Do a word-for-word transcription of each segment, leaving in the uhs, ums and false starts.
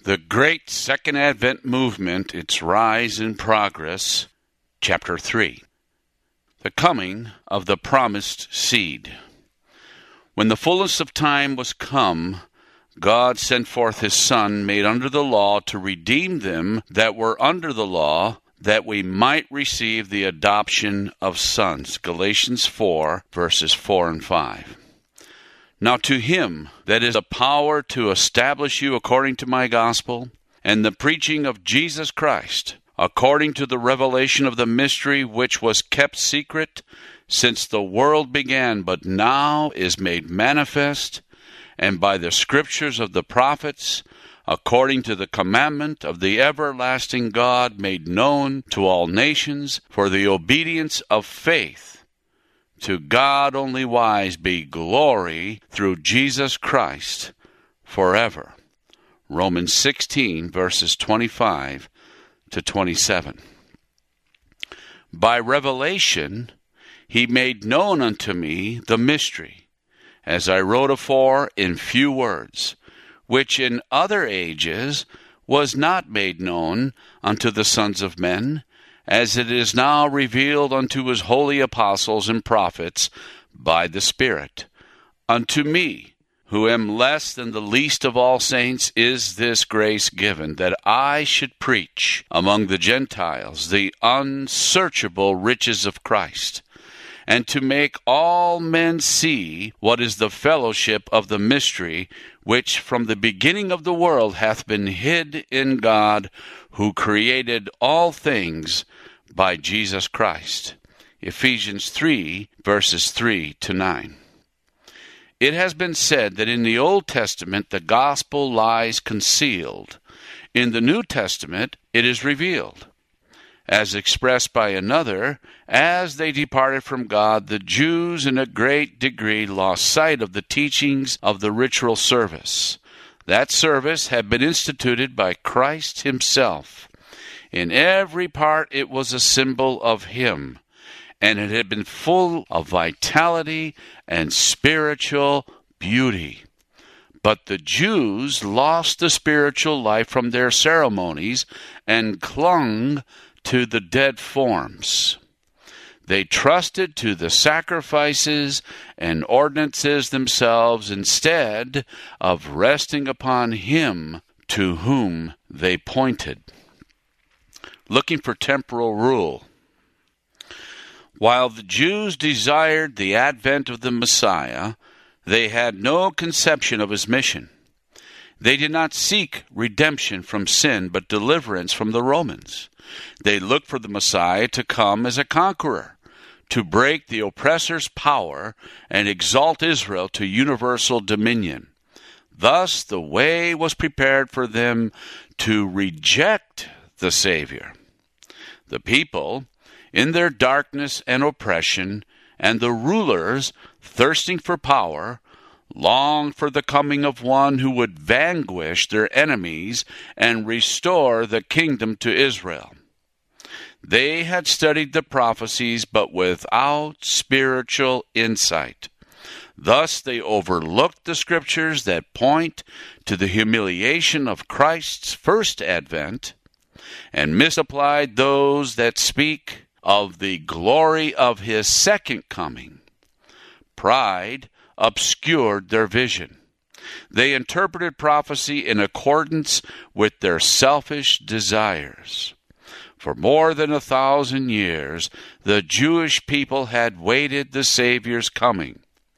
The Great Second Advent Movement, Its Rise and Progress, Chapter three. The Coming of the Promised Seed. When the fullness of time was come, God sent forth his Son, made under the law, to redeem them that were under the law, that we might receive the adoption of sons. Galatians four, verses four and five. Now to him that is a power to establish you according to my gospel, and the preaching of Jesus Christ, according to the revelation of the mystery which was kept secret since the world began, but now is made manifest, and by the scriptures of the prophets, according to the commandment of the everlasting God, made known to all nations, for the obedience of faith. To God only wise be glory through Jesus Christ forever. Romans sixteen, verses twenty-five to twenty-seven. By revelation he made known unto me the mystery, as I wrote afore in few words, which in other ages was not made known unto the sons of men, as it is now revealed unto his holy apostles and prophets by the Spirit. Unto me, who am less than the least of all saints, is this grace given, that I should preach among the Gentiles the unsearchable riches of Christ, and to make all men see what is the fellowship of the mystery, which from the beginning of the world hath been hid in God, who created all things by Jesus Christ. Ephesians three, verses three to nine. It has been said that in the Old Testament the gospel lies concealed. In the New Testament it is revealed. As expressed by another, as they departed from God, the Jews in a great degree lost sight of the teachings of the ritual service. That service had been instituted by Christ himself. In every part it was a symbol of him, and it had been full of vitality and spiritual beauty. But the Jews lost the spiritual life from their ceremonies and clung to the dead forms. They trusted to the sacrifices and ordinances themselves instead of resting upon him to whom they pointed. Looking for temporal rule. While the Jews desired the advent of the Messiah, they had no conception of his mission. They did not seek redemption from sin, but deliverance from the Romans. They looked for the Messiah to come as a conqueror, to break the oppressor's power and exalt Israel to universal dominion. Thus the way was prepared for them to reject the Savior. The people, in their darkness and oppression, and the rulers, thirsting for power, longed for the coming of one who would vanquish their enemies and restore the kingdom to Israel. They had studied the prophecies, but without spiritual insight. Thus they overlooked the scriptures that point to the humiliation of Christ's first advent, and misapplied those that speak of the glory of his second coming. Pride obscured their vision. They interpreted prophecy in accordance with their selfish desires. For more than a thousand years, the Jewish people had waited the Savior's coming.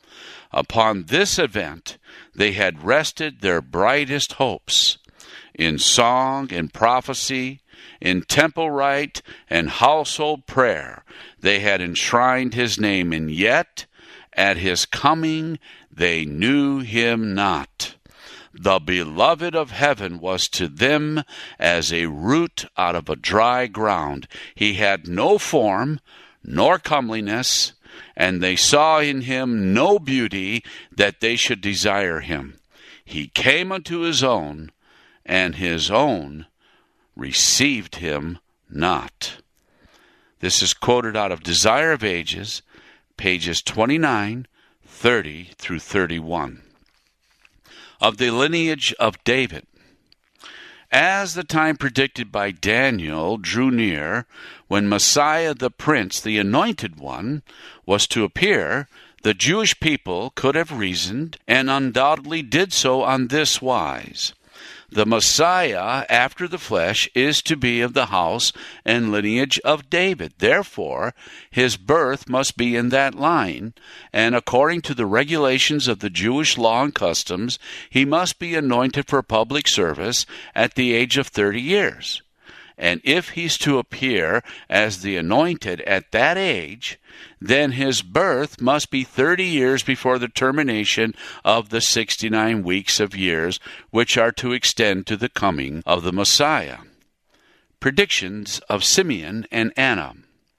Upon this event, they had rested their brightest hopes. In song and prophecy, in temple rite and household prayer, they had enshrined his name, and yet, at his coming, they knew him not. The beloved of heaven was to them as a root out of a dry ground. He had no form, nor comeliness, and they saw in him no beauty that they should desire him. He came unto his own, and his own received him not. This is quoted out of Desire of Ages, pages twenty-nine, thirty through thirty-one. Of the lineage of David. As the time predicted by Daniel drew near, when Messiah the Prince, the Anointed One, was to appear, the Jewish people could have reasoned, and undoubtedly did so on this wise. The Messiah, after the flesh, is to be of the house and lineage of David. Therefore, his birth must be in that line, and according to the regulations of the Jewish law and customs, he must be anointed for public service at the age of thirty years. And if he's to appear as the anointed at that age, then his birth must be thirty years before the termination of the sixty-nine weeks of years, which are to extend to the coming of the Messiah. Predictions of Simeon and Anna.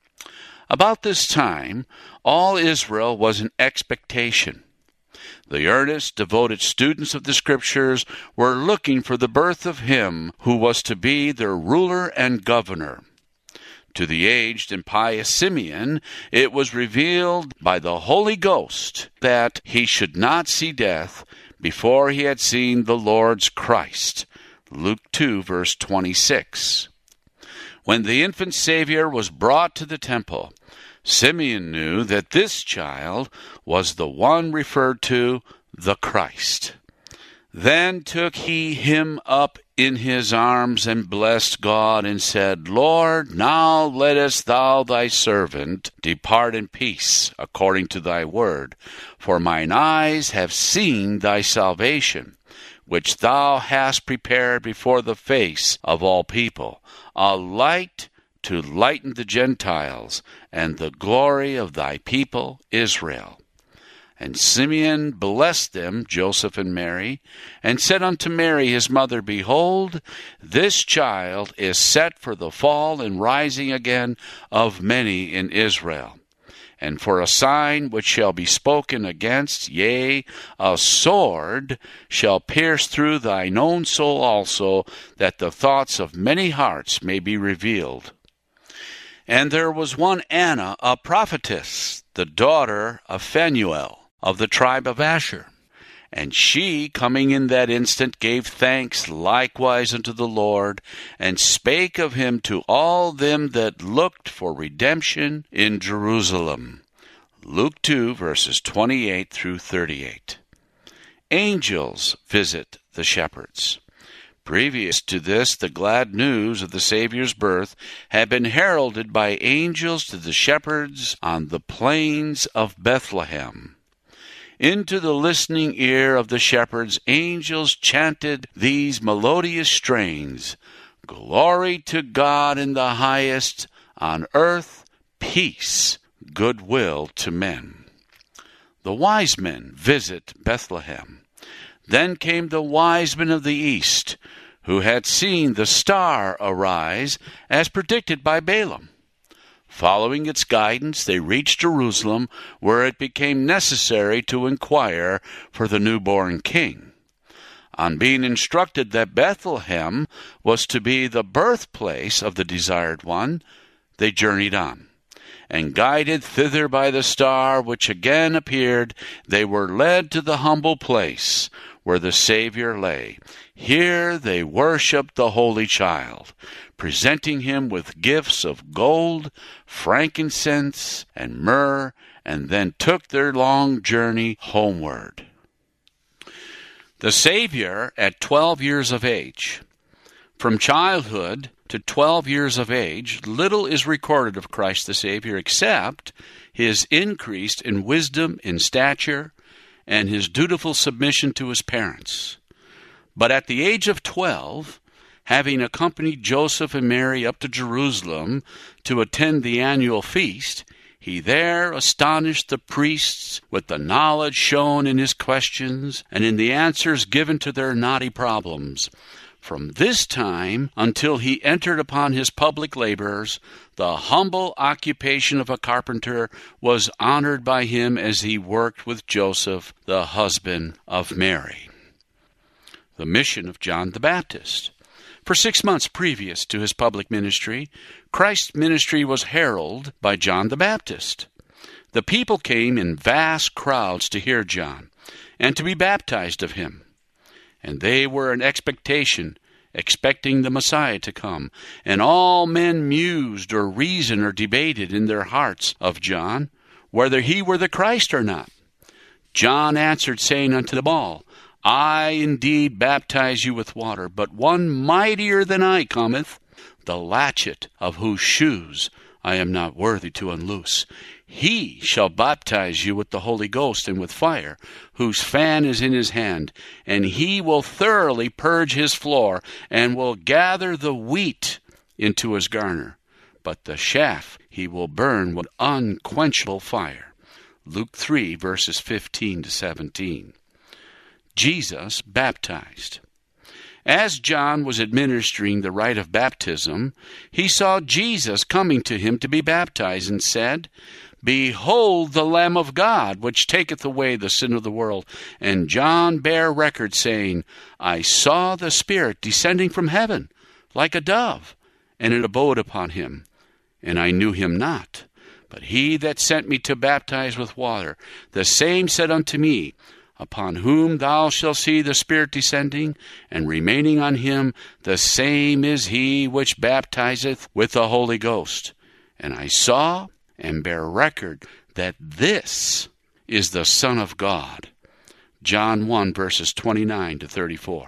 About this time, all Israel was in expectation. The earnest, devoted students of the Scriptures were looking for the birth of him who was to be their ruler and governor. To the aged and pious Simeon, it was revealed by the Holy Ghost that he should not see death before he had seen the Lord's Christ. Luke two, verse twenty-six. When the infant Savior was brought to the temple, Simeon knew that this child was the one referred to, the Christ. Then took he him up in his arms and blessed God and said, Lord, now lettest thou thy servant depart in peace, according to thy word. For mine eyes have seen thy salvation, which thou hast prepared before the face of all people, a light to lighten the Gentiles, and the glory of thy people Israel. And Simeon blessed them, Joseph and Mary, and said unto Mary his mother, Behold, this child is set for the fall and rising again of many in Israel, and for a sign which shall be spoken against, yea, a sword shall pierce through thine own soul also, that the thoughts of many hearts may be revealed. And there was one Anna, a prophetess, the daughter of Phanuel, of the tribe of Asher. And she, coming in that instant, gave thanks likewise unto the Lord, and spake of him to all them that looked for redemption in Jerusalem. Luke two, verses twenty-eight through thirty-eight. Angels visit the shepherds. Previous to this, the glad news of the Savior's birth had been heralded by angels to the shepherds on the plains of Bethlehem. Into the listening ear of the shepherds, angels chanted these melodious strains, Glory to God in the highest, on earth peace, goodwill to men. The wise men visit Bethlehem. Then came the wise men of the east, who had seen the star arise as predicted by Balaam. Following its guidance, they reached Jerusalem, where it became necessary to inquire for the newborn king. On being instructed that Bethlehem was to be the birthplace of the desired one, they journeyed on. And guided thither by the star which again appeared, they were led to the humble place where the Savior lay. Here they worshipped the Holy Child, presenting him with gifts of gold, frankincense, and myrrh, and then took their long journey homeward. The Savior at twelve years of age. From childhood to twelve years of age, little is recorded of Christ the Savior except his increase in wisdom, in stature, and his dutiful submission to his parents. But at the age of twelve, having accompanied Joseph and Mary up to Jerusalem to attend the annual feast, he there astonished the priests with the knowledge shown in his questions and in the answers given to their knotty problems. From this time until he entered upon his public labors, the humble occupation of a carpenter was honored by him as he worked with Joseph, the husband of Mary. The mission of John the Baptist. For six months previous to his public ministry, Christ's ministry was heralded by John the Baptist. The people came in vast crowds to hear John and to be baptized of him. And they were in expectation expecting the Messiah to come. And all men mused or reasoned or debated in their hearts of John, whether he were the Christ or not. John answered, saying unto them all, I indeed baptize you with water, but one mightier than I cometh, the latchet of whose shoes I am not worthy to unloose. He shall baptize you with the Holy Ghost and with fire, whose fan is in his hand, and he will thoroughly purge his floor, and will gather the wheat into his garner, but the chaff he will burn with unquenchable fire. Luke three, verses fifteen to seventeen. Jesus baptized. As John was administering the rite of baptism, he saw Jesus coming to him to be baptized, and said, Behold the Lamb of God, which taketh away the sin of the world. And John bare record, saying, I saw the Spirit descending from heaven, like a dove, and it abode upon him. And I knew him not. But he that sent me to baptize with water, the same said unto me, Upon whom thou shalt see the Spirit descending, and remaining on him, the same is he which baptizeth with the Holy Ghost. And I saw and bear record that this is the Son of God. John one, verses twenty-nine to thirty-four.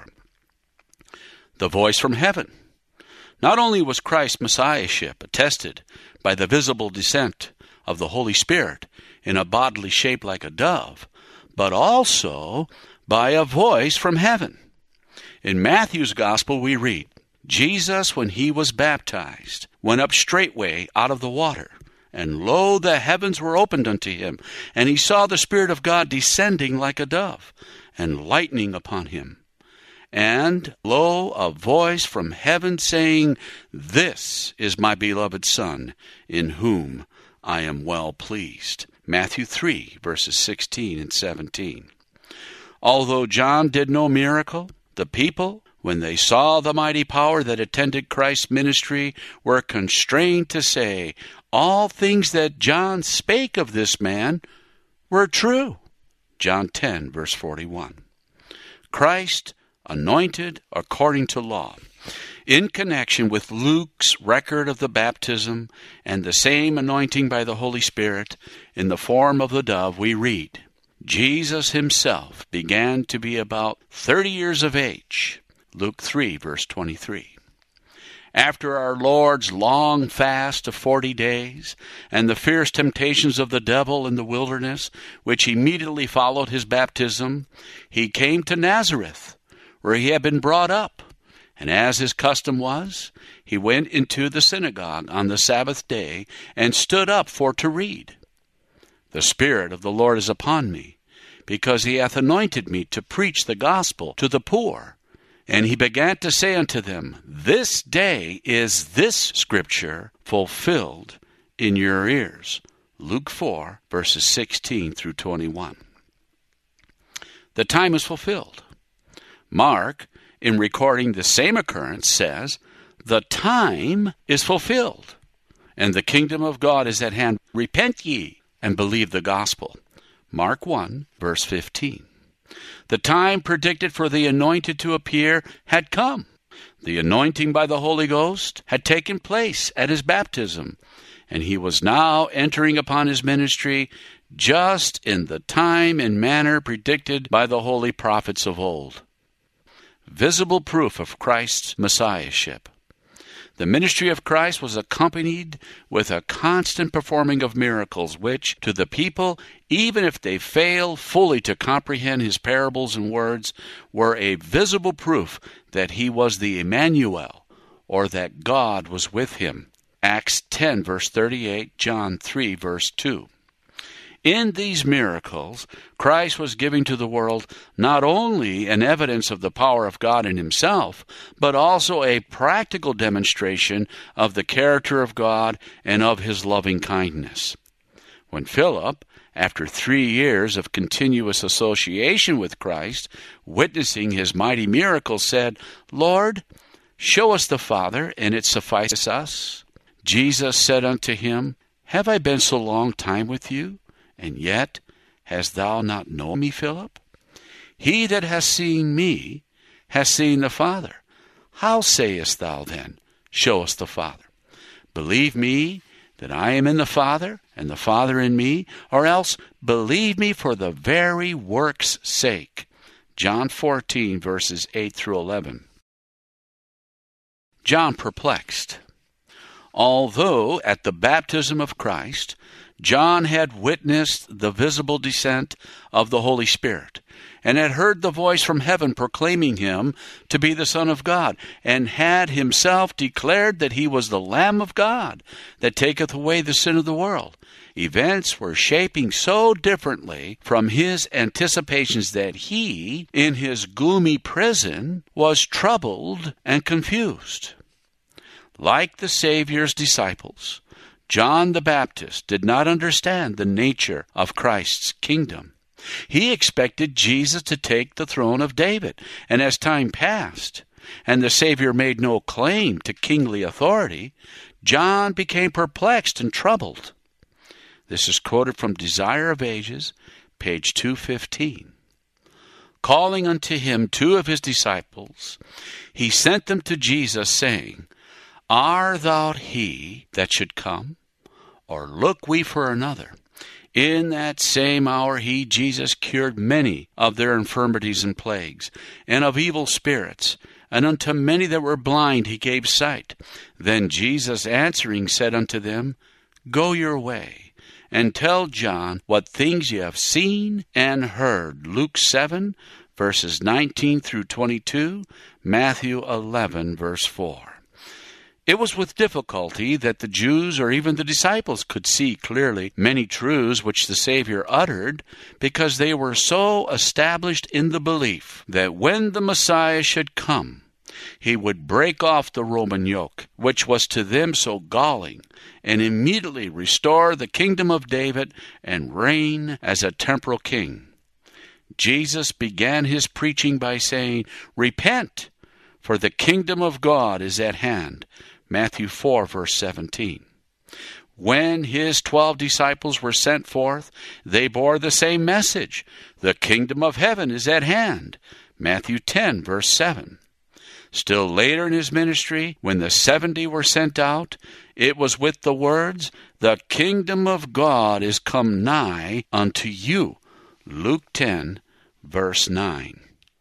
The voice from heaven. Not only was Christ's Messiahship attested by the visible descent of the Holy Spirit in a bodily shape like a dove, but also by a voice from heaven. In Matthew's Gospel we read, Jesus, when he was baptized, went up straightway out of the water, and lo, the heavens were opened unto him, and he saw the Spirit of God descending like a dove, and lighting upon him. And lo, a voice from heaven saying, This is my beloved Son, in whom I am well pleased. Matthew three, verses sixteen and seventeen. Although John did no miracle, the people, when they saw the mighty power that attended Christ's ministry, were constrained to say, All things that John spake of this man were true. John ten, verse forty-one. Christ anointed according to law. In connection with Luke's record of the baptism and the same anointing by the Holy Spirit in the form of the dove, we read, Jesus himself began to be about thirty years of age. Luke three, verse twenty-three. After our Lord's long fast of forty days and the fierce temptations of the devil in the wilderness, which immediately followed his baptism, he came to Nazareth, where he had been brought up. And as his custom was, he went into the synagogue on the Sabbath day and stood up for to read. The Spirit of the Lord is upon me, because he hath anointed me to preach the gospel to the poor. And he began to say unto them, This day is this scripture fulfilled in your ears. Luke four, verses sixteen through twenty-one. The time is fulfilled. Mark, in recording the same occurrence, says, The time is fulfilled, and the kingdom of God is at hand. Repent ye, and believe the gospel. Mark one, verse fifteen. The time predicted for the anointed to appear had come. The anointing by the Holy Ghost had taken place at his baptism, and he was now entering upon his ministry just in the time and manner predicted by the holy prophets of old. Visible proof of Christ's Messiahship. The ministry of Christ was accompanied with a constant performing of miracles, which, to the people, even if they failed fully to comprehend his parables and words, were a visible proof that he was the Emmanuel, or that God was with him. Acts ten, verse thirty-eight, John three, verse two. In these miracles, Christ was giving to the world not only an evidence of the power of God in himself, but also a practical demonstration of the character of God and of his loving kindness. When Philip, after three years of continuous association with Christ, witnessing his mighty miracles, said, Lord, show us the Father, and it suffices us. Jesus said unto him, Have I been so long time with you? And yet hast thou not known me, Philip? He that has seen me has seen the Father. How sayest thou then, Show us the Father? Believe me that I am in the Father, and the Father in me, or else believe me for the very work's sake. John fourteen, verses eight through eleven. John perplexed. Although at the baptism of Christ, John had witnessed the visible descent of the Holy Spirit, and had heard the voice from heaven proclaiming him to be the Son of God, and had himself declared that he was the Lamb of God that taketh away the sin of the world. Events were shaping so differently from his anticipations that he, in his gloomy prison, was troubled and confused. Like the Savior's disciples, John the Baptist did not understand the nature of Christ's kingdom. He expected Jesus to take the throne of David, and as time passed, and the Savior made no claim to kingly authority, John became perplexed and troubled. This is quoted from Desire of Ages, page two fifteen. Calling unto him two of his disciples, he sent them to Jesus, saying, Art thou he that should come, or look we for another? In that same hour he, Jesus, cured many of their infirmities and plagues, and of evil spirits, and unto many that were blind he gave sight. Then Jesus answering said unto them, Go your way, and tell John what things ye have seen and heard. Luke seven, verses nineteen through twenty-two, Matthew eleven, verse four. It was with difficulty that the Jews or even the disciples could see clearly many truths which the Savior uttered, because they were so established in the belief that when the Messiah should come, he would break off the Roman yoke, which was to them so galling, and immediately restore the kingdom of David and reign as a temporal king. Jesus began his preaching by saying, Repent, for the kingdom of God is at hand. Matthew four, verse seventeen. When his twelve disciples were sent forth, they bore the same message. The kingdom of heaven is at hand. Matthew ten, verse seven. Still later in his ministry, when the seventy were sent out, it was with the words, The kingdom of God is come nigh unto you. Luke ten, verse nine.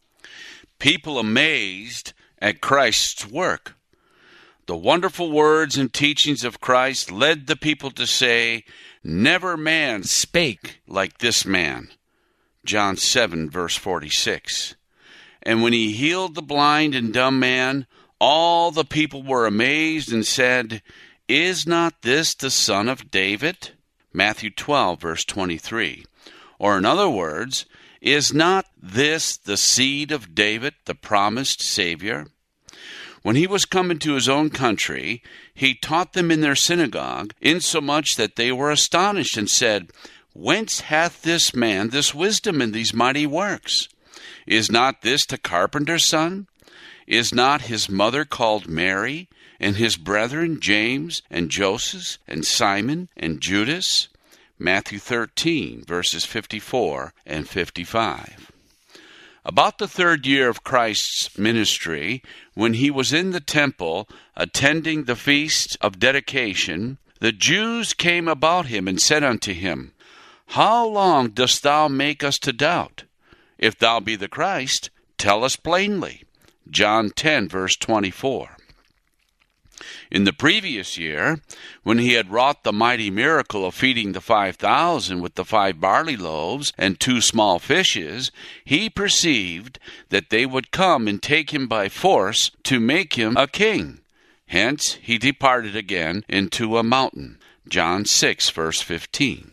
People amazed at Christ's work. The wonderful words and teachings of Christ led the people to say, Never man spake like this man. John seven, verse forty-six. And when he healed the blind and dumb man, all the people were amazed and said, Is not this the son of David? Matthew twelve, verse twenty-three. Or in other words, is not this the seed of David, the promised Savior? When he was come into his own country, he taught them in their synagogue, insomuch that they were astonished, and said, Whence hath this man this wisdom and these mighty works? Is not this the carpenter's son? Is not his mother called Mary, and his brethren James, and Joseph, and Simon, and Judas? Matthew thirteen, verses fifty-four and fifty-five. About the third year of Christ's ministry, when he was in the temple attending the feast of dedication, the Jews came about him and said unto him, How long dost thou make us to doubt? If thou be the Christ, tell us plainly. John ten, verse twenty-four. In the previous year, when he had wrought the mighty miracle of feeding the five thousand with the five barley loaves and two small fishes, he perceived that they would come and take him by force to make him a king. Hence he departed again into a mountain. John six, verse fifteen.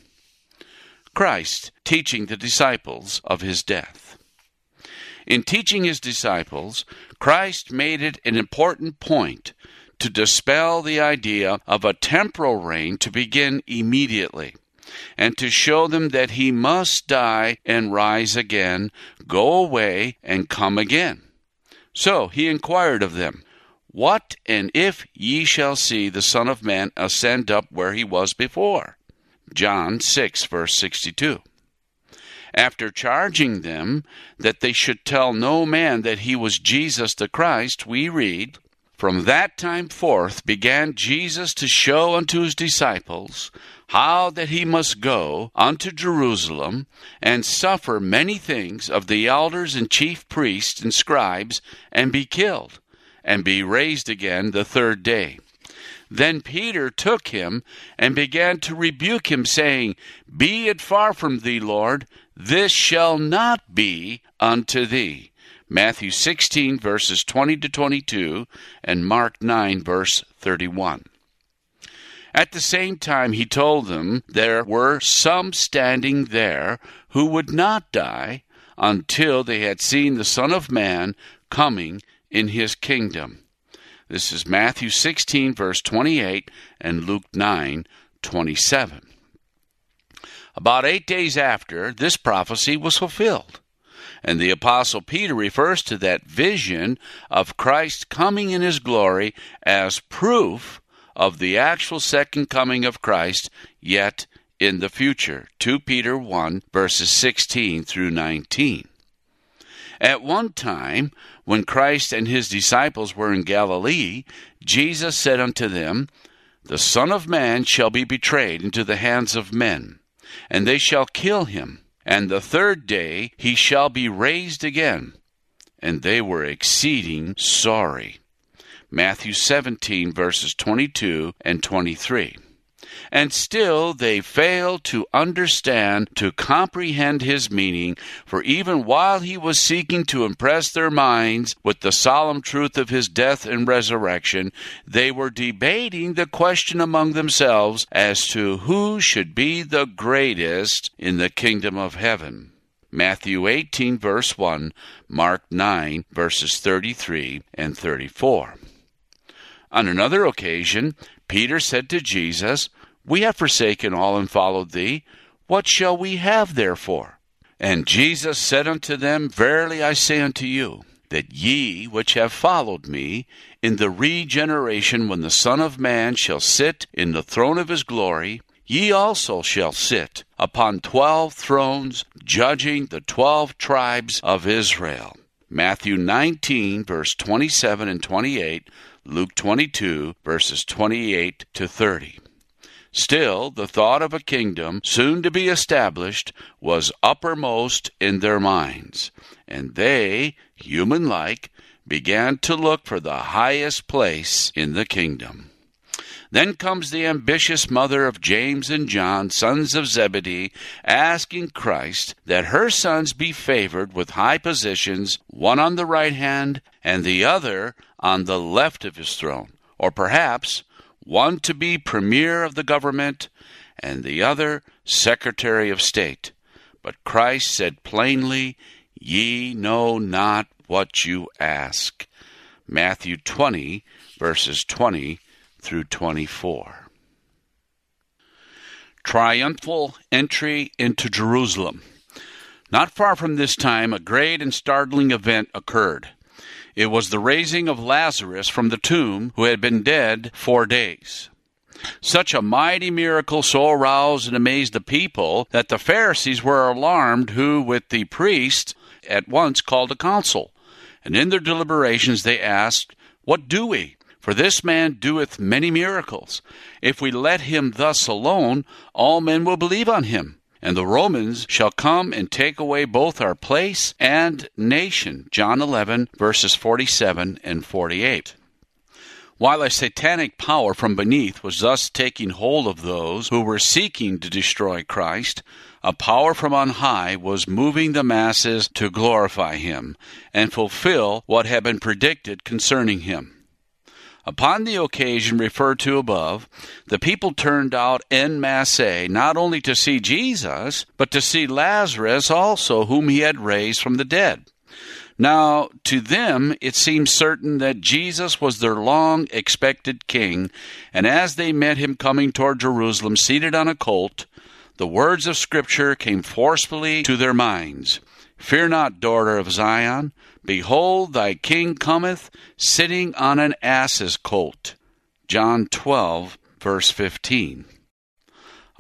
Christ teaching the disciples of his death. In teaching his disciples, Christ made it an important point to dispel the idea of a temporal reign to begin immediately, and to show them that he must die and rise again, go away and come again. So he inquired of them, What and if ye shall see the Son of Man ascend up where he was before? John six, verse sixty-two. After charging them that they should tell no man that he was Jesus the Christ, we read, "From that time forth began Jesus to show unto his disciples how that he must go unto Jerusalem, and suffer many things of the elders and chief priests and scribes, and be killed, and be raised again the third day." Then Peter took him and began to rebuke him, saying, "Be it far from thee, Lord, this shall not be unto thee." Matthew sixteen, verses twenty to twenty-two, and Mark nine, verse thirty-one. At the same time he told them there were some standing there who would not die until they had seen the Son of Man coming in his kingdom. This is Matthew sixteen, verse twenty-eight, and Luke nine, twenty-seven. About eight days after, this prophecy was fulfilled, and the Apostle Peter refers to that vision of Christ coming in his glory as proof of the actual second coming of Christ yet in the future. Second Peter one, verses sixteen through nineteen. At one time, when Christ and his disciples were in Galilee, Jesus said unto them, "The Son of Man shall be betrayed into the hands of men, and they shall kill him, and the third day he shall be raised again." And they were exceeding sorry. Matthew seventeen, verses twenty-two and twenty-three. And still they failed to understand, to comprehend his meaning, for even while he was seeking to impress their minds with the solemn truth of his death and resurrection, they were debating the question among themselves as to who should be the greatest in the kingdom of heaven. Matthew eighteen, verse one, Mark nine, verses thirty-three and thirty-four. On another occasion, Peter said to Jesus, "We have forsaken all and followed thee. What shall we have therefore?" And Jesus said unto them, "Verily I say unto you, that ye which have followed me, in the regeneration when the Son of Man shall sit in the throne of his glory, ye also shall sit upon twelve thrones, judging the twelve tribes of Israel." Matthew nineteen, verse twenty-seven and twenty-eight, Luke twenty-two, verses twenty-eight to thirty. Still, the thought of a kingdom soon to be established was uppermost in their minds, and they, human-like, began to look for the highest place in the kingdom. Then comes the ambitious mother of James and John, sons of Zebedee, asking Christ that her sons be favored with high positions, one on the right hand and the other on the left of his throne, or perhaps one to be premier of the government and the other secretary of state. But Christ said plainly, "Ye know not what you ask." Matthew twenty, verses twenty through twenty-four. Triumphal entry into Jerusalem. Not far from this time, a great and startling event occurred. It was the raising of Lazarus from the tomb, who had been dead four days. Such a mighty miracle so aroused and amazed the people that the Pharisees were alarmed, who, with the priests, at once called a council. And in their deliberations they asked, "What do we? For this man doeth many miracles. If we let him thus alone, all men will believe on him. And the Romans shall come and take away both our place and nation." John eleven, verses forty-seven and forty-eight. While a satanic power from beneath was thus taking hold of those who were seeking to destroy Christ, a power from on high was moving the masses to glorify him and fulfill what had been predicted concerning him. Upon the occasion referred to above, the people turned out en masse not only to see Jesus, but to see Lazarus also, whom he had raised from the dead. Now, to them it seemed certain that Jesus was their long-expected king, and as they met him coming toward Jerusalem seated on a colt, the words of Scripture came forcefully to their minds. "Fear not, daughter of Zion. Behold, thy king cometh, sitting on an ass's colt." John twelve, verse fifteen.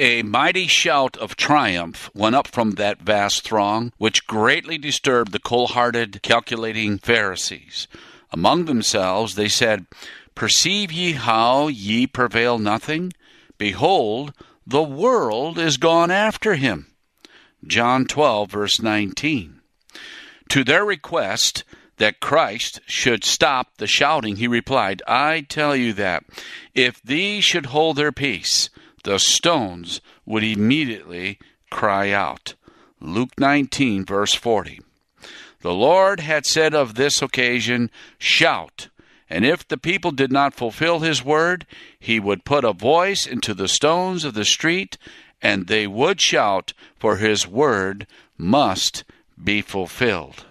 A mighty shout of triumph went up from that vast throng, which greatly disturbed the cold-hearted, calculating Pharisees. Among themselves they said, "Perceive ye how ye prevail nothing? Behold, the world is gone after him." John twelve, verse nineteen. To their request that Christ should stop the shouting, he replied, "I tell you that if these should hold their peace, the stones would immediately cry out." Luke nineteen, verse forty. The Lord had said of this occasion, "Shout," and if the people did not fulfill his word, he would put a voice into the stones of the street, and they would shout, for his word must be fulfilled.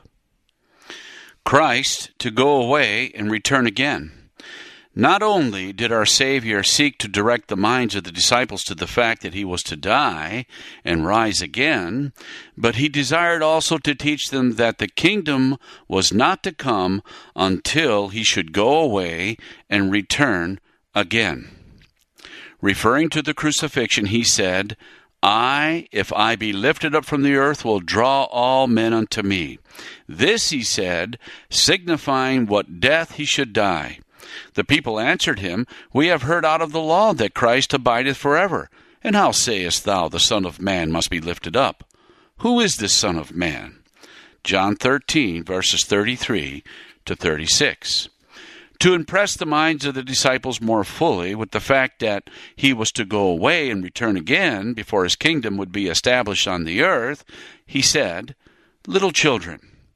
Christ to go away and return again. Not only did our Savior seek to direct the minds of the disciples to the fact that he was to die and rise again, but he desired also to teach them that the kingdom was not to come until he should go away and return again. Referring to the crucifixion, he said, "I, if I be lifted up from the earth, will draw all men unto me." This he said, signifying what death he should die. The people answered him, "We have heard out of the law that Christ abideth forever. And how sayest thou, the Son of Man must be lifted up? Who is this Son of Man?" John thirteen, verses thirty-three to thirty-six. To impress the minds of the disciples more fully with the fact that he was to go away and return again before his kingdom would be established on the earth, he said, "Little children,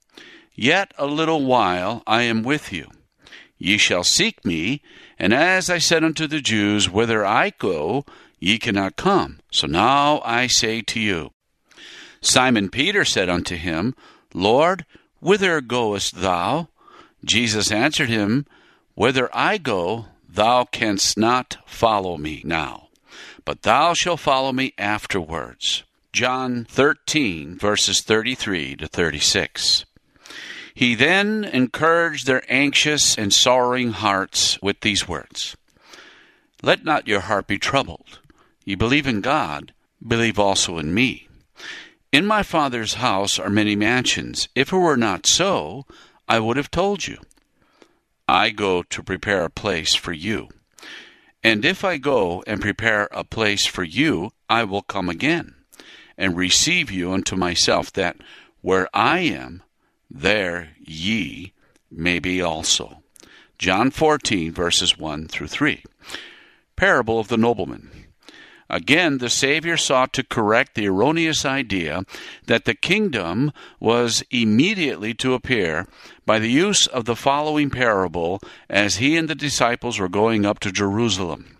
yet a little while I am with you. Ye shall seek me, and as I said unto the Jews, whither I go, ye cannot come. So now I say to you." Simon Peter said unto him, "Lord, whither goest thou?" Jesus answered him, "Whither I go, thou canst not follow me now, but thou shalt follow me afterwards." John thirteen, verses thirty-three to thirty-six. He then encouraged their anxious and sorrowing hearts with these words, "Let not your heart be troubled. Ye believe in God, believe also in me. In my Father's house are many mansions. If it were not so, I would have told you. I go to prepare a place for you. And if I go and prepare a place for you, I will come again, and receive you unto myself, that where I am, there ye may be also." John fourteen, verses one through three. Parable of the nobleman. Again, the Savior sought to correct the erroneous idea that the kingdom was immediately to appear by the use of the following parable as he and the disciples were going up to Jerusalem.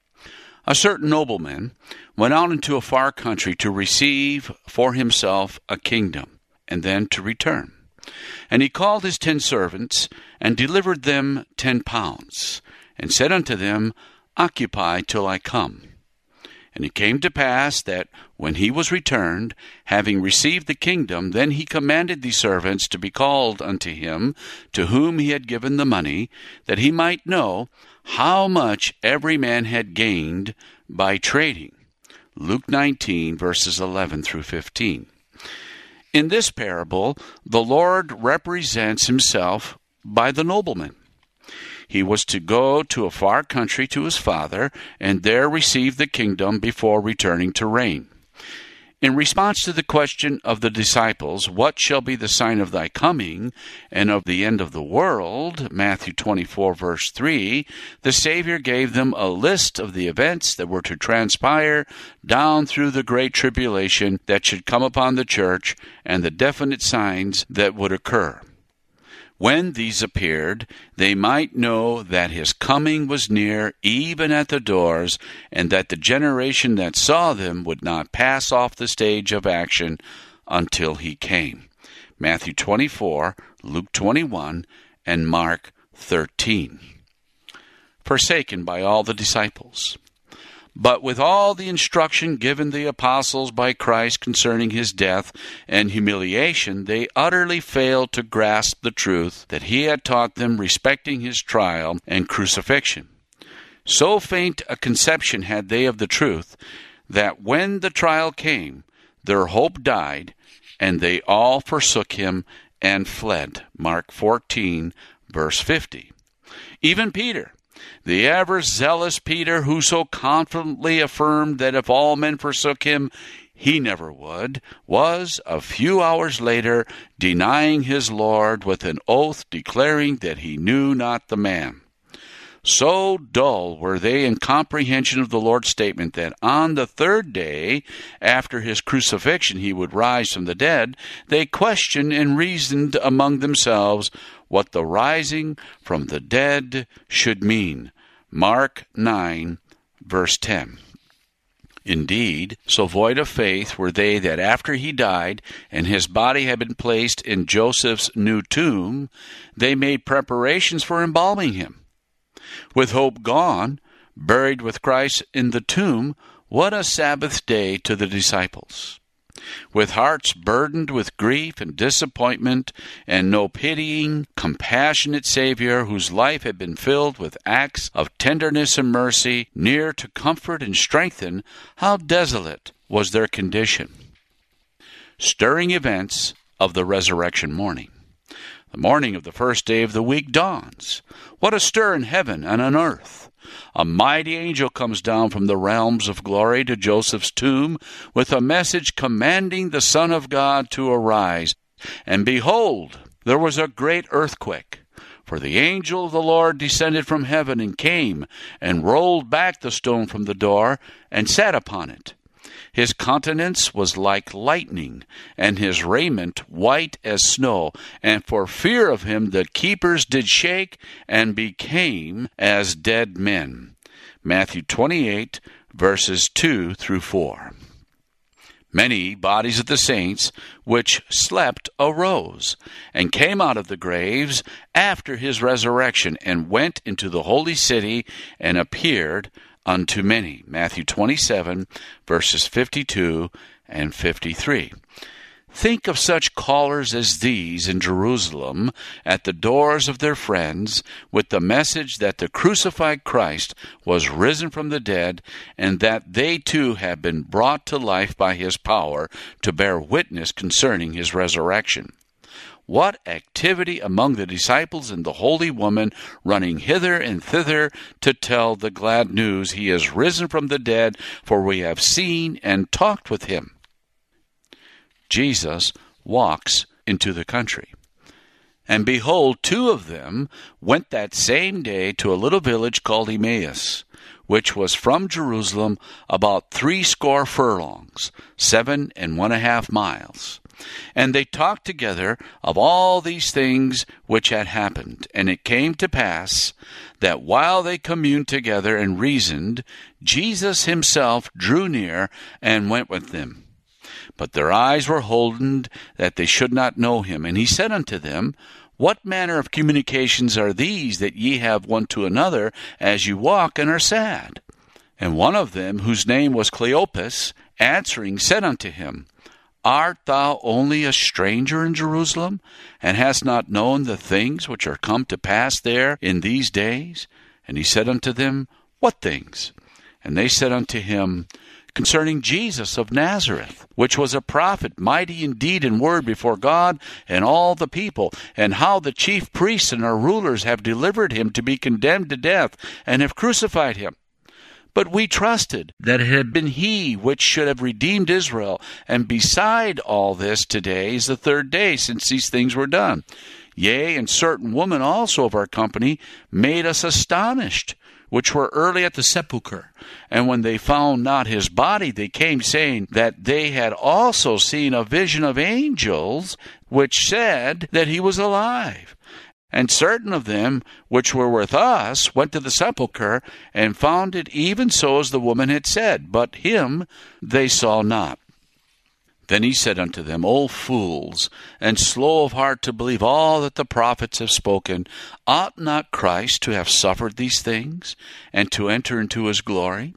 A certain nobleman went out into a far country to receive for himself a kingdom, and then to return. And he called his ten servants, and delivered them ten pounds, and said unto them, "Occupy till I come." And it came to pass that when he was returned, having received the kingdom, then he commanded the servants to be called unto him, to whom he had given the money, that he might know how much every man had gained by trading. Luke nineteen, verses eleven through fifteen. In this parable, the Lord represents himself by the nobleman. He was to go to a far country to his father, and there receive the kingdom before returning to reign. In response to the question of the disciples, "What shall be the sign of thy coming and of the end of the world?" Matthew twenty-four, verse three, the Savior gave them a list of the events that were to transpire down through the great tribulation that should come upon the church, and the definite signs that would occur. When these appeared, they might know that his coming was near, even at the doors, and that the generation that saw them would not pass off the stage of action until he came. Matthew twenty-four, Luke twenty-one, and Mark thirteen. Forsaken by all the disciples. But with all the instruction given the apostles by Christ concerning his death and humiliation, they utterly failed to grasp the truth that he had taught them respecting his trial and crucifixion. So faint a conception had they of the truth that when the trial came, their hope died, and they all forsook him and fled. Mark fourteen, verse fifty. Even Peter, the ever zealous Peter, who so confidently affirmed that if all men forsook him, he never would, was a few hours later denying his Lord with an oath, declaring that he knew not the man. So dull were they in comprehension of the Lord's statement that on the third day after his crucifixion he would rise from the dead, they questioned and reasoned among themselves what the rising from the dead should mean. Mark nine, verse ten. Indeed, so void of faith were they that after he died, and his body had been placed in Joseph's new tomb, they made preparations for embalming him. With hope gone, buried with Christ in the tomb, what a Sabbath day to the disciples! With hearts burdened with grief and disappointment, and no pitying, compassionate Savior whose life had been filled with acts of tenderness and mercy, near to comfort and strengthen, how desolate was their condition. Stirring events of the resurrection morning. The morning of the first day of the week dawns. What a stir in heaven and on earth! A mighty angel comes down from the realms of glory to Joseph's tomb with a message commanding the Son of God to arise. And behold, there was a great earthquake. For the angel of the Lord descended from heaven and came and rolled back the stone from the door and sat upon it. His countenance was like lightning, and his raiment white as snow. And for fear of him the keepers did shake, and became as dead men. Matthew twenty-eight, verses two through four. Many bodies of the saints which slept arose, and came out of the graves after his resurrection, and went into the holy city, and appeared unto many. Matthew twenty-seven, verses fifty-two and fifty-three. Think of such callers as these in Jerusalem at the doors of their friends with the message that the crucified Christ was risen from the dead, and that they too have been brought to life by his power to bear witness concerning his resurrection. What activity among the disciples and the holy woman, running hither and thither to tell the glad news, he is risen from the dead, for we have seen and talked with him. Jesus walks into the country. And behold, two of them went that same day to a little village called Emmaus, which was from Jerusalem about threescore furlongs, seven and one and a half miles. And they talked together of all these things which had happened. And it came to pass that while they communed together and reasoned, Jesus himself drew near and went with them. But their eyes were holden that they should not know him. And he said unto them, What manner of communications are these that ye have one to another, as you walk and are sad? And one of them, whose name was Cleopas, answering said unto him, Art thou only a stranger in Jerusalem, and hast not known the things which are come to pass there in these days? And he said unto them, What things? And they said unto him, Concerning Jesus of Nazareth, which was a prophet, mighty in deed and word before God and all the people, and how the chief priests and our rulers have delivered him to be condemned to death, and have crucified him. But we trusted that it had been he which should have redeemed Israel. And beside all this, today is the third day since these things were done. Yea, and certain women also of our company made us astonished, which were early at the sepulchre. And when they found not his body, they came, saying that they had also seen a vision of angels, which said that he was alive. And certain of them which were with us went to the sepulchre, and found it even so as the woman had said, but him they saw not. Then he said unto them, O fools, and slow of heart to believe all that the prophets have spoken, ought not Christ to have suffered these things, and to enter into his glory?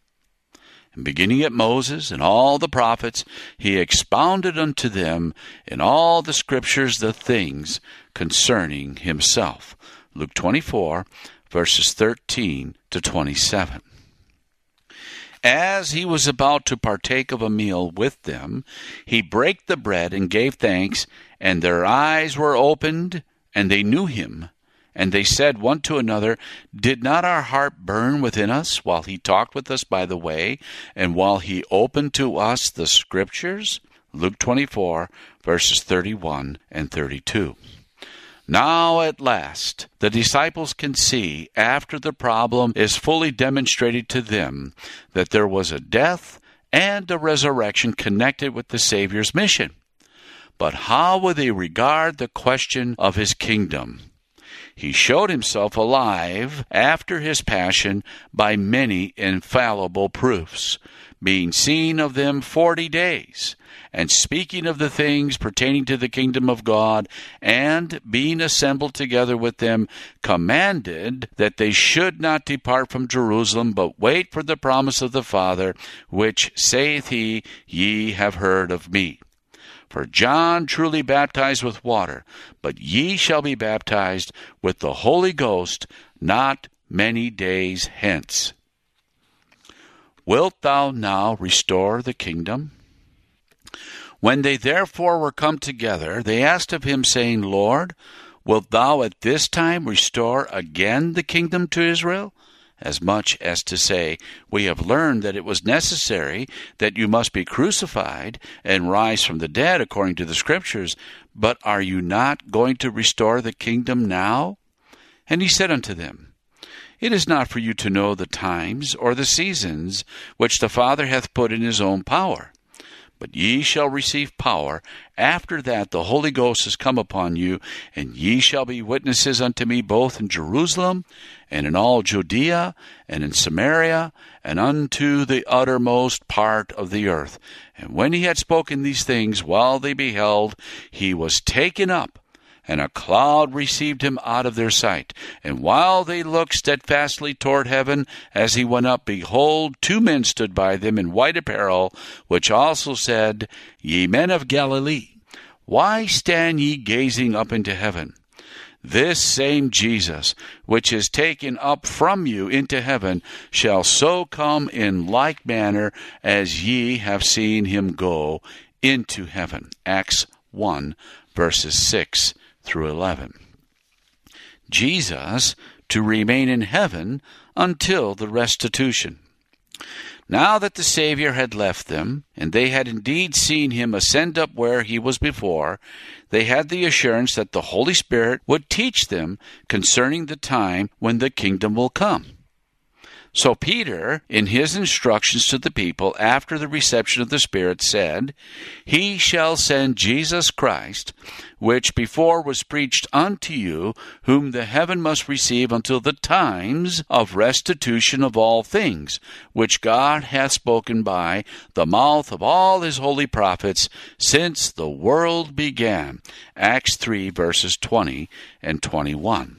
And beginning at Moses and all the prophets, he expounded unto them in all the scriptures the things concerning himself. Luke twenty-four, verses thirteen to twenty-seven. As he was about to partake of a meal with them, he brake the bread and gave thanks, and their eyes were opened, and they knew him. And they said one to another, Did not our heart burn within us while he talked with us by the way, and while he opened to us the Scriptures? Luke twenty-four, verses thirty-one and thirty-two. Now at last, the disciples can see, after the problem is fully demonstrated to them, that there was a death and a resurrection connected with the Savior's mission. But how will they regard the question of his kingdom? He showed himself alive after his passion by many infallible proofs, being seen of them forty days, and speaking of the things pertaining to the kingdom of God, and being assembled together with them, commanded that they should not depart from Jerusalem, but wait for the promise of the Father, which saith he, Ye have heard of me. For John truly baptized with water, but ye shall be baptized with the Holy Ghost not many days hence. Wilt thou now restore the kingdom? When they therefore were come together, they asked of him, saying, Lord, wilt thou at this time restore again the kingdom to Israel? As much as to say, We have learned that it was necessary that you must be crucified and rise from the dead according to the Scriptures, but are you not going to restore the kingdom now? And he said unto them, It is not for you to know the times or the seasons which the Father hath put in his own power. But ye shall receive power after that the Holy Ghost is come upon you, and ye shall be witnesses unto me both in Jerusalem, and in all Judea, and in Samaria, and unto the uttermost part of the earth. And when he had spoken these things, while they beheld, he was taken up, and a cloud received him out of their sight. And while they looked steadfastly toward heaven, as he went up, behold, two men stood by them in white apparel, which also said, Ye men of Galilee, why stand ye gazing up into heaven? This same Jesus, which is taken up from you into heaven, shall so come in like manner as ye have seen him go into heaven. Acts one, verses six through eleven. Jesus to remain in heaven until the restitution. Now that the Savior had left them, and they had indeed seen him ascend up where he was before, they had the assurance that the Holy Spirit would teach them concerning the time when the kingdom will come. So Peter, in his instructions to the people after the reception of the Spirit, said, He shall send Jesus Christ, which before was preached unto you, whom the heaven must receive until the times of restitution of all things, which God hath spoken by the mouth of all his holy prophets since the world began. Acts three, verses twenty and twenty-one.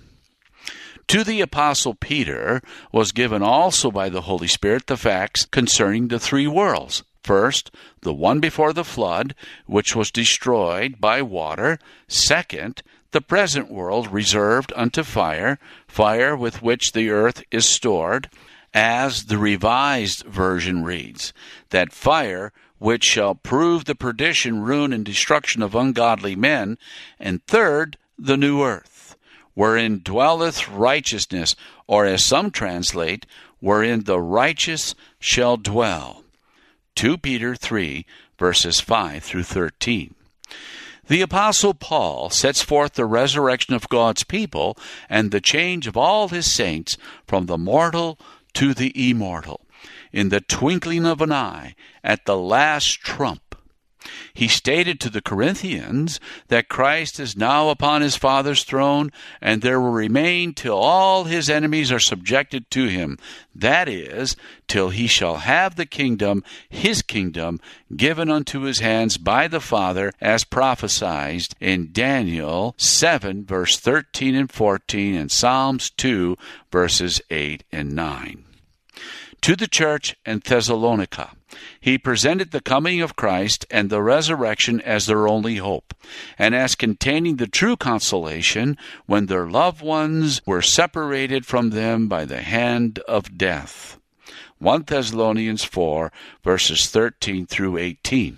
To the Apostle Peter was given also by the Holy Spirit the facts concerning the three worlds. First, the one before the flood, which was destroyed by water. Second, the present world reserved unto fire, fire with which the earth is stored, as the Revised Version reads, that fire which shall prove the perdition, ruin, and destruction of ungodly men. And third, the new earth, wherein dwelleth righteousness, or as some translate, wherein the righteous shall dwell. Second Peter three, verses five through thirteen. The Apostle Paul sets forth the resurrection of God's people and the change of all his saints from the mortal to the immortal, in the twinkling of an eye, at the last trump. He stated to the Corinthians that Christ is now upon his Father's throne, and there will remain till all his enemies are subjected to him. That is, till he shall have the kingdom, his kingdom, given unto his hands by the Father, as prophesied in Daniel seven, verse thirteen and fourteen, and Psalms two, verses eight and nine. To the church in Thessalonica, he presented the coming of Christ and the resurrection as their only hope, and as containing the true consolation when their loved ones were separated from them by the hand of death. First Thessalonians four, verses thirteen through eighteen.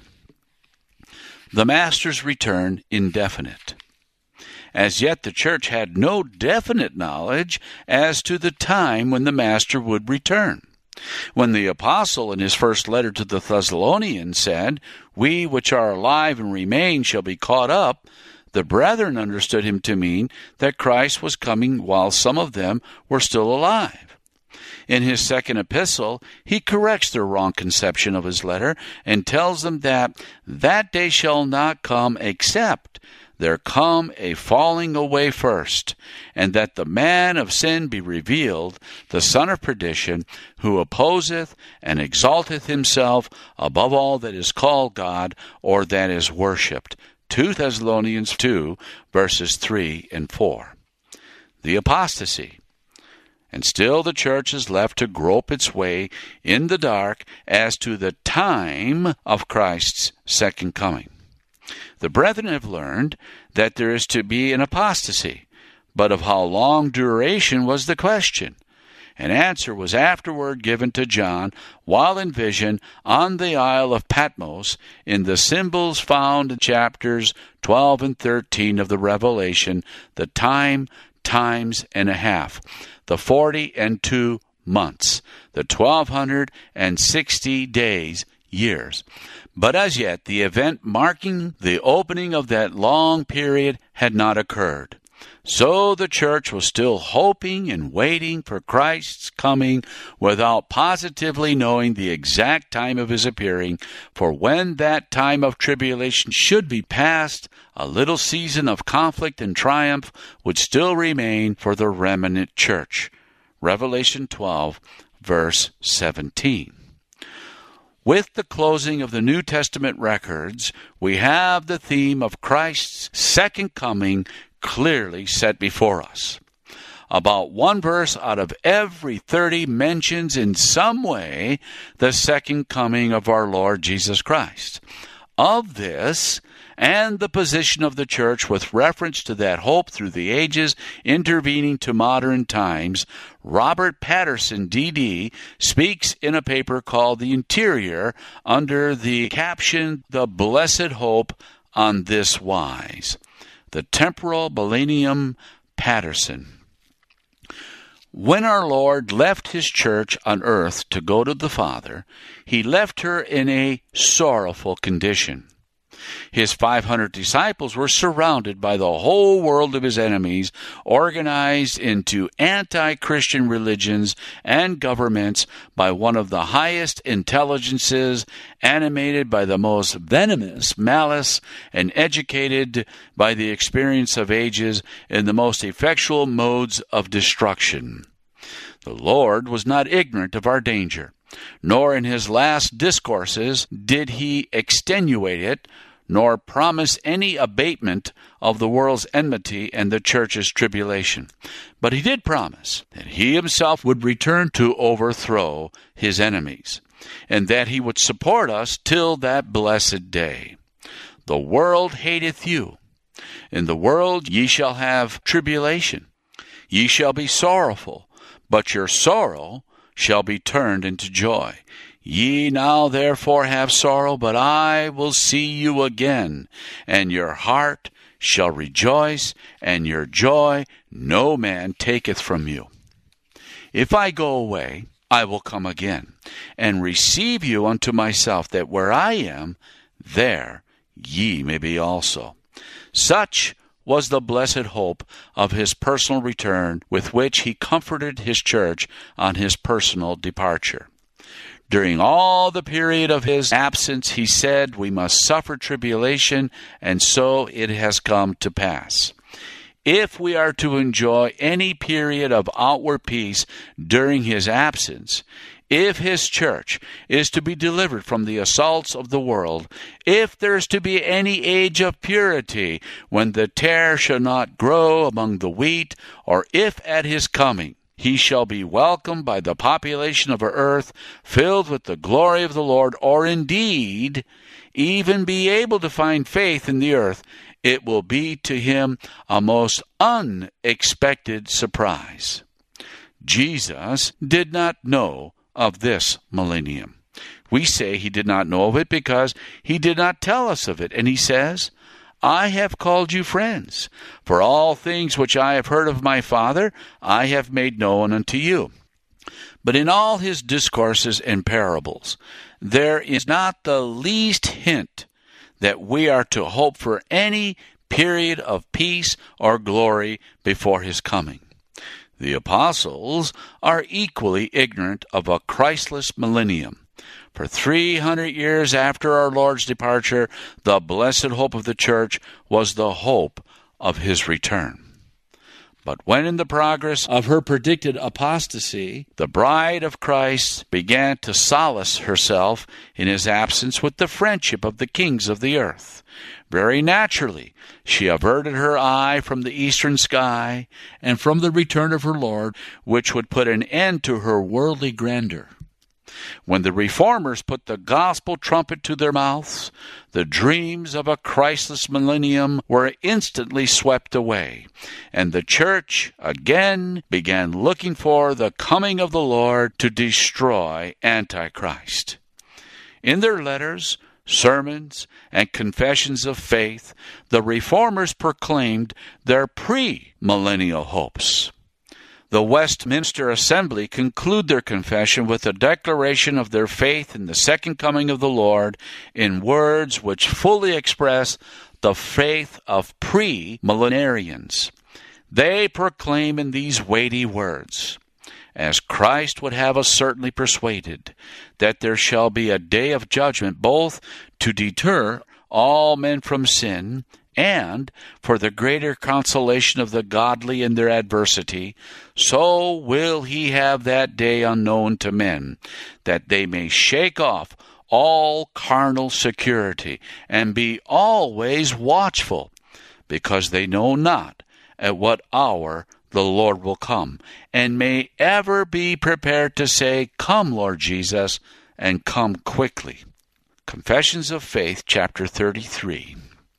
The Master's return indefinite. As yet the church had no definite knowledge as to the time when the Master would return. When the apostle in his first letter to the Thessalonians said, "We which are alive and remain shall be caught up," the brethren understood him to mean that Christ was coming while some of them were still alive. In his second epistle, he corrects their wrong conception of his letter and tells them that that day shall not come except there come a falling away first, and that the man of sin be revealed, the son of perdition, who opposeth and exalteth himself above all that is called God or that is worshipped. Second Thessalonians two, verses three and four. The apostasy. And still the church is left to grope its way in the dark as to the time of Christ's second coming. The brethren have learned that there is to be an apostasy, but of how long duration was the question. An answer was afterward given to John while in vision on the Isle of Patmos in the symbols found in chapters twelve and thirteen of the Revelation, the time, times and a half, the forty and two months, the twelve hundred and sixty days, years. But as yet, the event marking the opening of that long period had not occurred. So the church was still hoping and waiting for Christ's coming without positively knowing the exact time of his appearing, for when that time of tribulation should be past, a little season of conflict and triumph would still remain for the remnant church. Revelation twelve, verse seventeen. With the closing of the New Testament records, we have the theme of Christ's second coming clearly set before us. About one verse out of every thirty mentions in some way the second coming of our Lord Jesus Christ. Of this, and the position of the church with reference to that hope through the ages intervening to modern times, Robert Patterson, D D, speaks in a paper called The Interior under the caption, "The Blessed Hope," on this wise. The Temporal Millennium, Patterson. When our Lord left his church on earth to go to the Father, he left her in a sorrowful condition. His five hundred disciples were surrounded by the whole world of his enemies, organized into anti-Christian religions and governments by one of the highest intelligences, animated by the most venomous malice, and educated by the experience of ages in the most effectual modes of destruction. The Lord was not ignorant of our danger, nor in his last discourses did he extenuate it, nor promise any abatement of the world's enmity and the church's tribulation. But he did promise that he himself would return to overthrow his enemies, and that he would support us till that blessed day. The world hateth you. In the world ye shall have tribulation. Ye shall be sorrowful, but your sorrow shall be turned into joy. Ye now therefore have sorrow, but I will see you again, and your heart shall rejoice, and your joy no man taketh from you. If I go away, I will come again, and receive you unto myself, that where I am, there ye may be also. Such was the blessed hope of his personal return, with which he comforted his church on his personal departure. During all the period of his absence, he said, we must suffer tribulation, and so it has come to pass. If we are to enjoy any period of outward peace during his absence, if his church is to be delivered from the assaults of the world, if there is to be any age of purity when the tare shall not grow among the wheat, or if at his coming he shall be welcomed by the population of earth, filled with the glory of the Lord, or indeed even be able to find faith in the earth, it will be to him a most unexpected surprise. Jesus did not know of this millennium. We say he did not know of it because he did not tell us of it. And he says, I have called you friends, for all things which I have heard of my Father, I have made known unto you. But in all his discourses and parables, there is not the least hint that we are to hope for any period of peace or glory before his coming. The apostles are equally ignorant of a Christless millennium. For three hundred years after our Lord's departure, the blessed hope of the church was the hope of his return. But when in the progress of her predicted apostasy, the bride of Christ began to solace herself in his absence with the friendship of the kings of the earth, very naturally she averted her eye from the eastern sky and from the return of her Lord, which would put an end to her worldly grandeur. When the reformers put the gospel trumpet to their mouths, the dreams of a Christless millennium were instantly swept away, and the church again began looking for the coming of the Lord to destroy Antichrist. In their letters, sermons, and confessions of faith, the reformers proclaimed their pre-millennial hopes. The Westminster Assembly conclude their confession with a declaration of their faith in the second coming of the Lord in words which fully express the faith of pre-millenarians. They proclaim in these weighty words, as Christ would have us certainly persuaded, that there shall be a day of judgment both to deter all men from sin and for the greater consolation of the godly in their adversity, so will he have that day unknown to men, that they may shake off all carnal security and be always watchful, because they know not at what hour the Lord will come, and may ever be prepared to say, Come, Lord Jesus, and come quickly. Confessions of Faith, chapter thirty-three.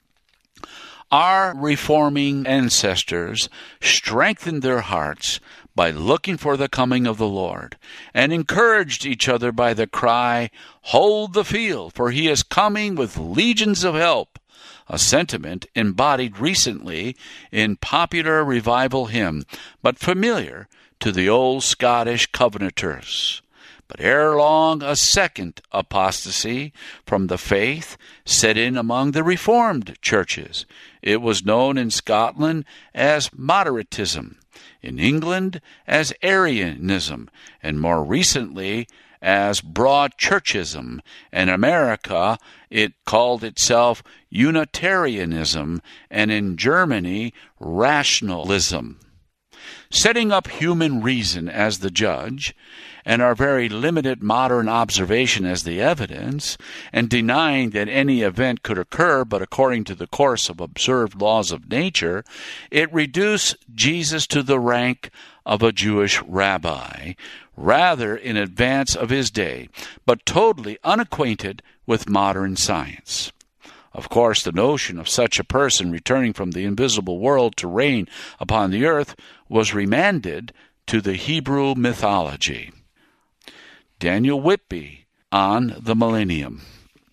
Our reforming ancestors strengthened their hearts by looking for the coming of the Lord, and encouraged each other by the cry, Hold the field, for he is coming with legions of help, a sentiment embodied recently in popular revival hymn, but familiar to the old Scottish Covenanters. But ere long a second apostasy from the faith set in among the Reformed churches. It was known in Scotland as Moderatism, in England as Arianism, and more recently as Broad Churchism. In America, it called itself Unitarianism, and in Germany, Rationalism. Setting up human reason as the judge, and our very limited modern observation as the evidence, and denying that any event could occur but according to the course of observed laws of nature, it reduced Jesus to the rank of a Jewish rabbi, rather in advance of his day, but totally unacquainted with modern science. Of course, the notion of such a person returning from the invisible world to reign upon the earth was remanded to the Hebrew mythology. Daniel Whitby on the millennium.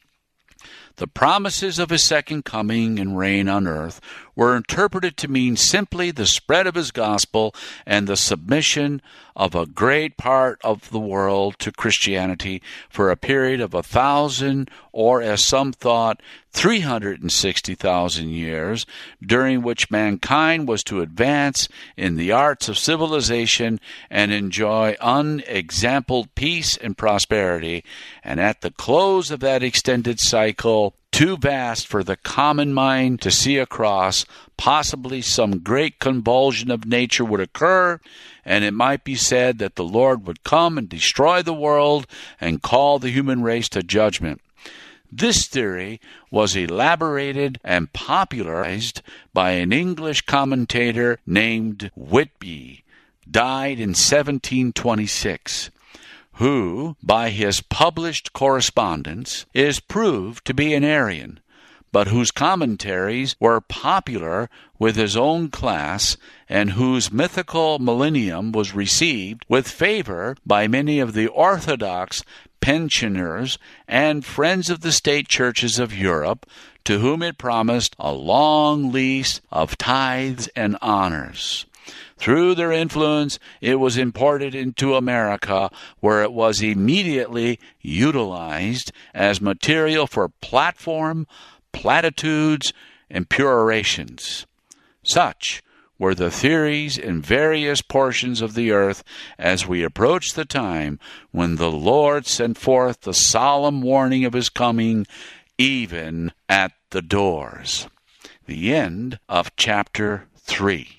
The promises of his second coming and reign on earth were interpreted to mean simply the spread of his gospel and the submission of a great part of the world to Christianity for a period of a thousand, or as some thought, three hundred sixty thousand years, during which mankind was to advance in the arts of civilization and enjoy unexampled peace and prosperity, and at the close of that extended cycle, too vast for the common mind to see across, possibly some great convulsion of nature would occur, and it might be said that the Lord would come and destroy the world and call the human race to judgment. This theory was elaborated and popularized by an English commentator named Whitby, died in seventeen twenty-six, who, by his published correspondence, is proved to be an Arian, but whose commentaries were popular with his own class, and whose mythical millennium was received with favor by many of the Orthodox pensioners and friends of the state churches of Europe, to whom it promised a long lease of tithes and honors. Through their influence, it was imported into America, where it was immediately utilized as material for platform, platitudes, and perorations. Such were the theories in various portions of the earth as we approached the time when the Lord sent forth the solemn warning of his coming, even at the doors. The end of chapter three.